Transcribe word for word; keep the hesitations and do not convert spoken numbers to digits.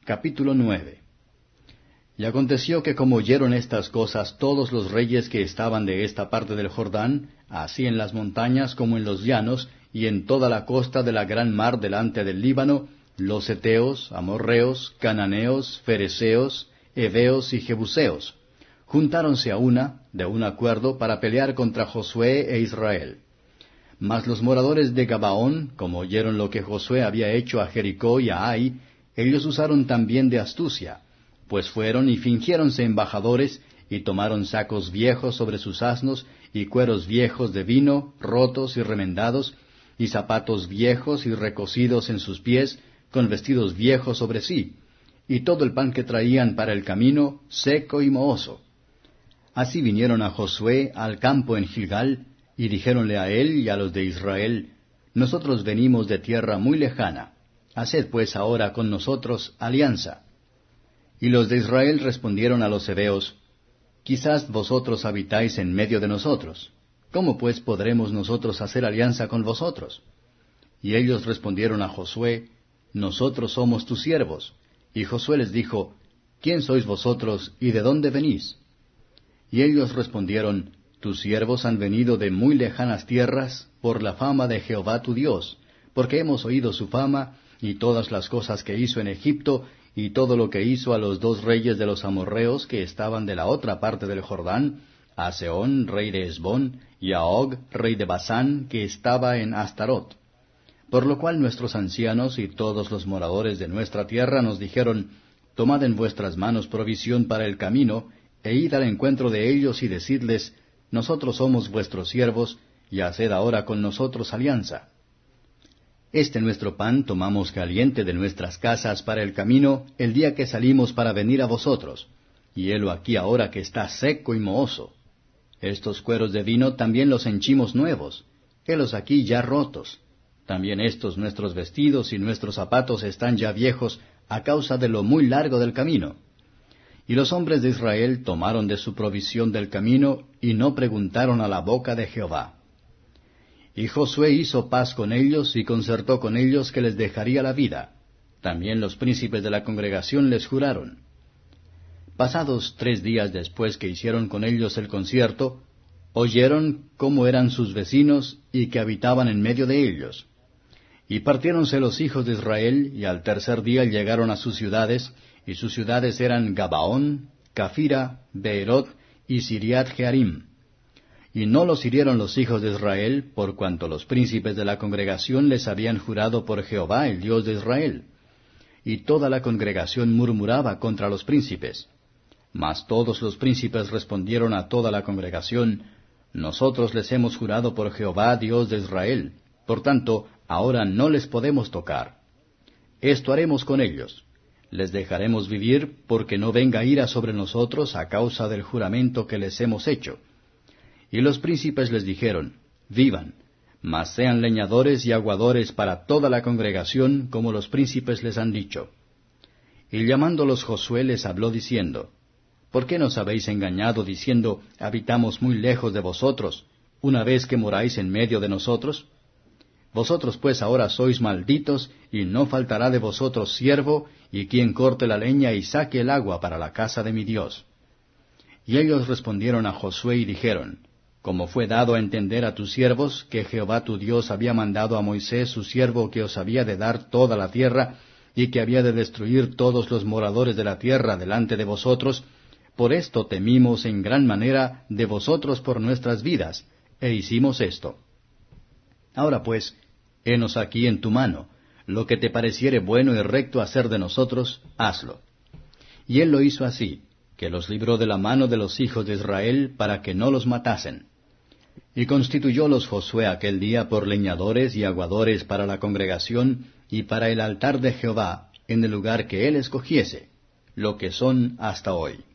Capítulo nueve. Y aconteció que como oyeron estas cosas todos los reyes que estaban de esta parte del Jordán, así en las montañas como en los llanos, y en toda la costa de la gran mar delante del Líbano, los heteos, amorreos, cananeos, fereceos, heveos y jebuseos, juntáronse a una, de un acuerdo, para pelear contra Josué e Israel. Mas los moradores de Gabaón, como oyeron lo que Josué había hecho a Jericó y a Ai, ellos usaron también de astucia, pues fueron y fingiéronse embajadores, y tomaron sacos viejos sobre sus asnos, y cueros viejos de vino, rotos y remendados, y zapatos viejos y recocidos en sus pies, con vestidos viejos sobre sí, y todo el pan que traían para el camino, seco y mohoso. Así vinieron a Josué al campo en Gilgal, y dijéronle a él y a los de Israel, Nosotros venimos de tierra muy lejana, haced pues ahora con nosotros alianza. Y los de Israel respondieron a los heveos, Quizás vosotros habitáis en medio de nosotros. ¿Cómo pues podremos nosotros hacer alianza con vosotros? Y ellos respondieron a Josué, Nosotros somos tus siervos. Y Josué les dijo, ¿Quién sois vosotros y de dónde venís? Y ellos respondieron, Tus siervos han venido de muy lejanas tierras por la fama de Jehová tu Dios, porque hemos oído su fama y todas las cosas que hizo en Egipto, y todo lo que hizo a los dos reyes de los amorreos que estaban de la otra parte del Jordán, a Sehón, rey de Hesbón, y a Og, rey de Basán, que estaba en Astarot. Por lo cual nuestros ancianos y todos los moradores de nuestra tierra nos dijeron, Tomad en vuestras manos provisión para el camino, e id al encuentro de ellos y decidles, Nosotros somos vuestros siervos, y haced ahora con nosotros alianza. Este nuestro pan tomamos caliente de nuestras casas para el camino el día que salimos para venir a vosotros, y helo aquí ahora que está seco y mohoso. Estos cueros de vino también los henchimos nuevos, helos aquí ya rotos. También estos nuestros vestidos y nuestros zapatos están ya viejos a causa de lo muy largo del camino. Y los hombres de Israel tomaron de su provisión del camino, y no preguntaron a la boca de Jehová. Y Josué hizo paz con ellos, y concertó con ellos que les dejaría la vida. También los príncipes de la congregación les juraron. Pasados tres días después que hicieron con ellos el concierto, oyeron cómo eran sus vecinos, y que habitaban en medio de ellos. Y partiéronse los hijos de Israel, y al tercer día llegaron a sus ciudades, y sus ciudades eran Gabaón, Cafira, Beerot y Siriat Jearim. Y no los hirieron los hijos de Israel, por cuanto los príncipes de la congregación les habían jurado por Jehová, el Dios de Israel. Y toda la congregación murmuraba contra los príncipes. Mas todos los príncipes respondieron a toda la congregación, Nosotros les hemos jurado por Jehová, Dios de Israel. Por tanto, ahora no les podemos tocar. Esto haremos con ellos. Les dejaremos vivir, porque no venga ira sobre nosotros a causa del juramento que les hemos hecho. Y los príncipes les dijeron, Vivan, mas sean leñadores y aguadores para toda la congregación, como los príncipes les han dicho. Y llamándolos Josué les habló diciendo, ¿Por qué nos habéis engañado diciendo, habitamos muy lejos de vosotros, una vez que moráis en medio de nosotros? Vosotros pues ahora sois malditos, y no faltará de vosotros siervo, y quien corte la leña y saque el agua para la casa de mi Dios. Y ellos respondieron a Josué y dijeron, Como fue dado a entender a tus siervos, que Jehová tu Dios había mandado a Moisés su siervo que os había de dar toda la tierra, y que había de destruir todos los moradores de la tierra delante de vosotros, por esto temimos en gran manera de vosotros por nuestras vidas, e hicimos esto. Ahora pues, henos aquí en tu mano, lo que te pareciere bueno y recto hacer de nosotros, hazlo. Y él lo hizo así, que los libró de la mano de los hijos de Israel para que no los matasen. Y constituyólos Josué aquel día por leñadores y aguadores para la congregación y para el altar de Jehová, en el lugar que él escogiese, lo que son hasta hoy.